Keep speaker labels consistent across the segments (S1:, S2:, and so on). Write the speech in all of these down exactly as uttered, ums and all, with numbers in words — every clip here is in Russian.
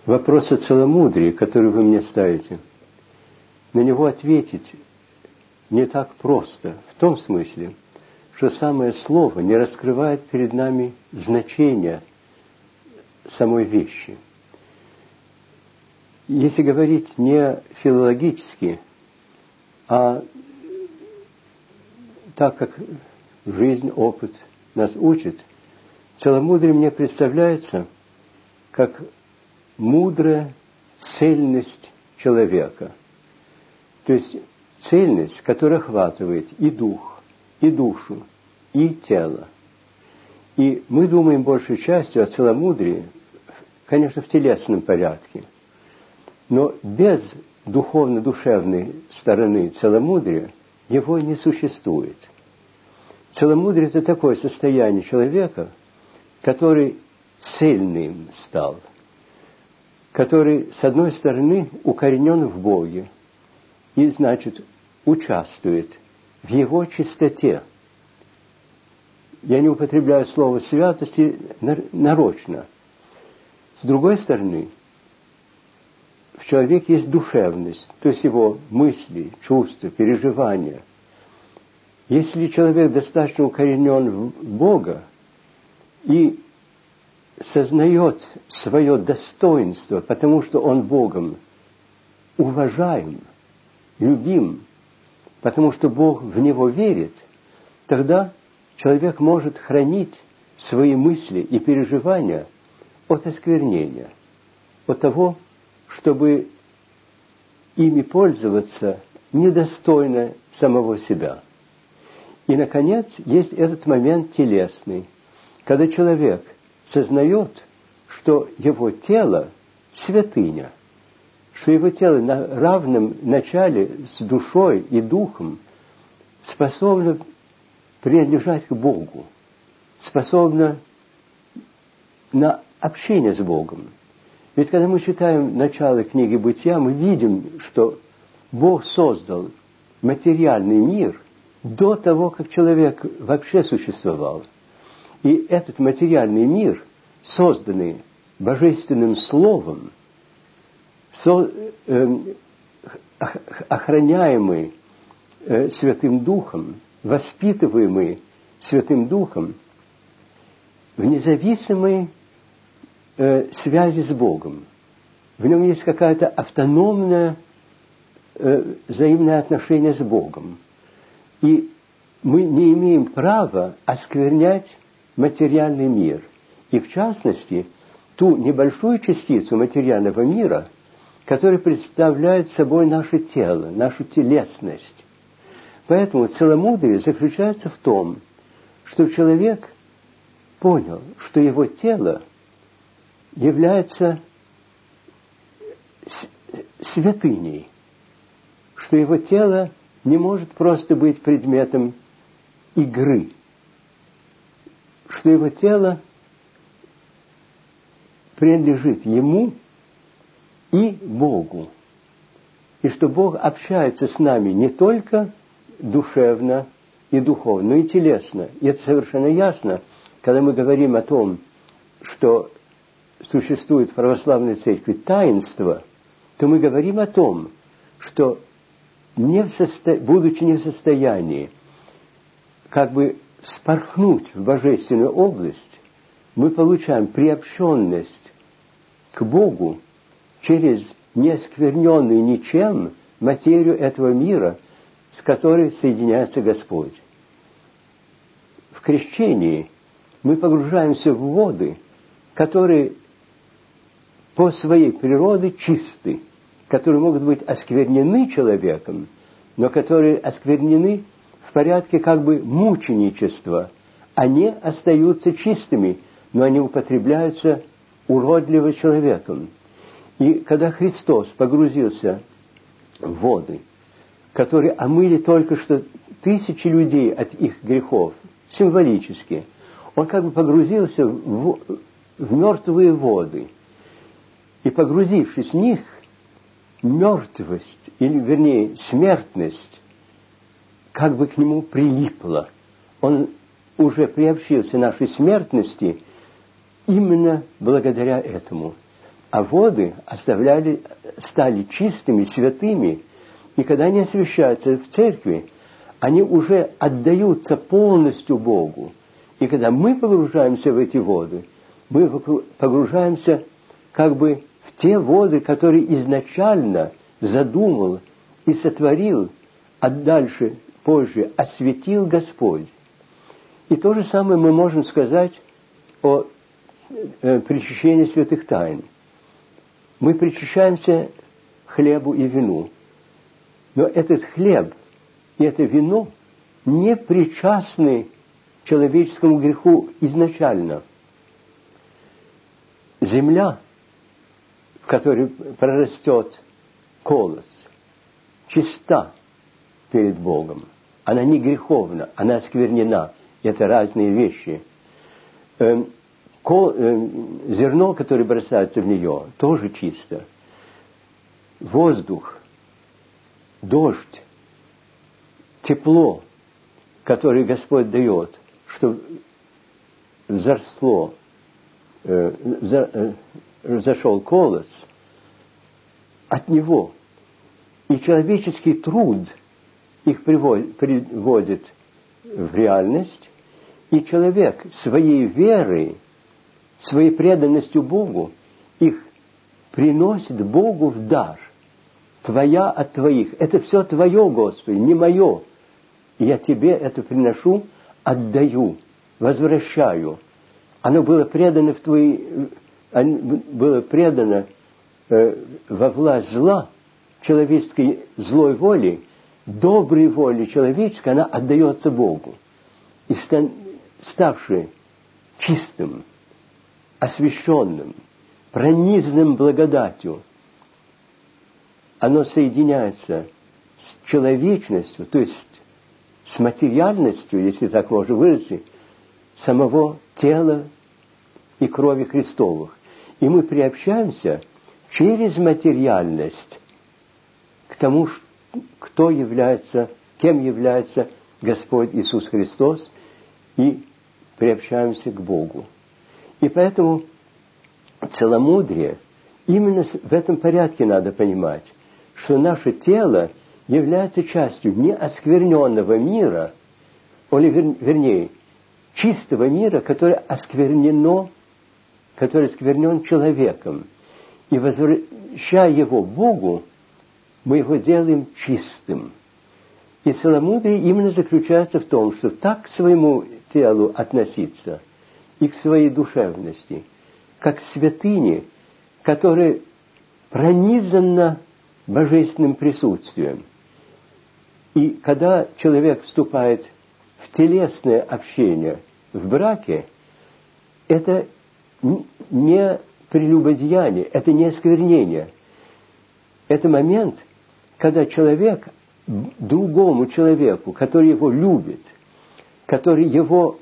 S1: вопрос о целомудрии, который вы мне ставите, на него ответить не так просто. В том смысле, что самое слово не раскрывает перед нами значение самой вещи. Если говорить не филологически, а так как жизнь, опыт нас учит, целомудрие мне представляется как мудрая цельность человека. То есть цельность, которая охватывает и дух, и душу, и тело. И мы думаем большей частью о целомудрии, конечно, в телесном порядке. Но без духовно-душевной стороны целомудрия его не существует. Целомудрие – это такое состояние человека, который цельным стал, который, с одной стороны, укоренен в Боге и, значит, участвует в Его чистоте. Я не употребляю слово «святости» нарочно. С другой стороны, в человеке есть душевность, то есть его мысли, чувства, переживания. Если человек достаточно укоренен в Бога и сознает свое достоинство, потому что он Богом уважаем, любим, потому что Бог в него верит, тогда человек может хранить свои мысли и переживания от осквернения, от того, чтобы ими пользоваться недостойно самого себя. И, наконец, есть этот момент телесный, когда человек сознает, что его тело – святыня, что его тело на равном начале с душой и духом способно принадлежать к Богу, способно на общение с Богом. Ведь когда мы читаем начало книги «Бытия», мы видим, что Бог создал материальный мир до того, как человек вообще существовал. И этот материальный мир, созданный Божественным Словом, со, э, охраняемый э, Святым Духом, воспитываемый Святым Духом, в независимой э, связи с Богом. В нем есть какое-то автономное э, взаимное отношение с Богом. И мы не имеем права осквернять материальный мир. И в частности, ту небольшую частицу материального мира, которая представляет собой наше тело, нашу телесность. Поэтому целомудрие заключается в том, что человек понял, что его тело является святыней, что его тело не может просто быть предметом игры, что его тело принадлежит ему и Богу, и что Бог общается с нами не только душевно и духовно, но и телесно. И это совершенно ясно, когда мы говорим о том, что существует в православной церкви таинство, то мы говорим о том, что не в состо... будучи не в состоянии как бы вспорхнуть в божественную область, мы получаем приобщенность к Богу через неоскверненную ничем материю этого мира, с которой соединяется Господь. В крещении мы погружаемся в воды, которые по своей природе чисты, которые могут быть осквернены человеком, но которые осквернены в порядке как бы мученичества. Они остаются чистыми, но они употребляются уродливым человеком. И когда Христос погрузился в воды, которые омыли только что тысячи людей от их грехов, символически, Он как бы погрузился в, в мертвые воды. И погрузившись в них, мертвость, или вернее смертность, как бы к нему прилипла. Он уже приобщился нашей смертности именно благодаря этому. А воды оставляли, стали чистыми, святыми, и когда они освящаются в церкви, они уже отдаются полностью Богу. И когда мы погружаемся в эти воды, мы погружаемся как бы в те воды, которые изначально задумал и сотворил, а дальше, позже осветил Господь. И то же самое мы можем сказать о э, причащении святых тайн. Мы причащаемся хлебу и вину. Но этот хлеб и это вино не причастны человеческому греху изначально. Земля, в которой прорастет колос, чиста перед Богом. Она не греховна, она осквернена. Это разные вещи. Эм, ко, эм, зерно, которое бросается в нее, тоже чисто. Воздух, дождь, тепло, которое Господь дает, чтобы взросло, э, за, э, зашел колос, от него. И человеческий труд их приводит, приводит в реальность, и человек своей верой, своей преданностью Богу их приносит Богу в дар. Твоя от твоих. Это все Твое, Господи, не мое. И я Тебе это приношу, отдаю, возвращаю. Оно было предано в Твои, было предано э, во власть зла, человеческой злой воли, доброй воли человеческой, она отдается Богу. И ставший чистым, освященным, пронизанным благодатью, оно соединяется с человечностью, то есть с материальностью, если так можно выразить, самого тела и крови Христовых. И мы приобщаемся через материальность к тому, кто является, кем является Господь Иисус Христос, и приобщаемся к Богу. И поэтому целомудрие именно в этом порядке надо понимать, что наше тело является частью неоскверненного мира, или вернее, чистого мира, которое осквернено, который осквернен человеком. И возвращая его Богу, мы его делаем чистым. И целомудрие именно заключается в том, что так к своему телу относиться и к своей душевности, как к святыне, которая пронизана божественным присутствием. И когда человек вступает в телесное общение в браке, это не прелюбодеяние, это не осквернение. Это момент, когда человек другому человеку, который его любит, который его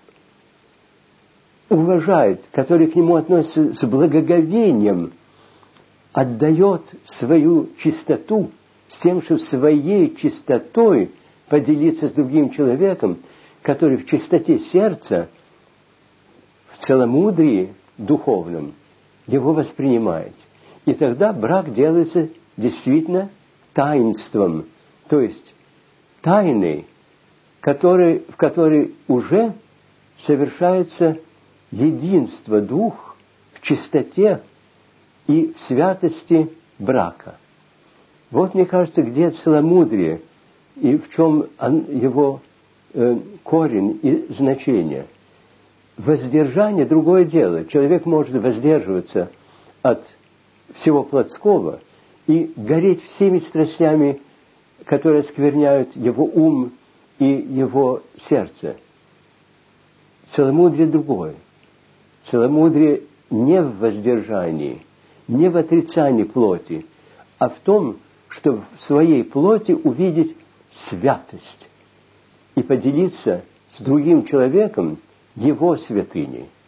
S1: уважает, который к нему относится с благоговением, отдает свою чистоту с тем, чтобы своей чистотой поделиться с другим человеком, который в чистоте сердца, в целомудрии духовном, его воспринимает. И тогда брак делается действительно таинством, то есть тайной, который, в которой уже совершается единство двух в чистоте и в святости брака. Вот, мне кажется, где целомудрие и в чем его э, корень и значение. Воздержание – другое дело. Человек может воздерживаться от всего плотского и гореть всеми страстями, которые оскверняют его ум и его сердце. Целомудрие другое. Целомудрие не в воздержании, не в отрицании плоти, а в том, чтобы в своей плоти увидеть святость и поделиться с другим человеком его святыней.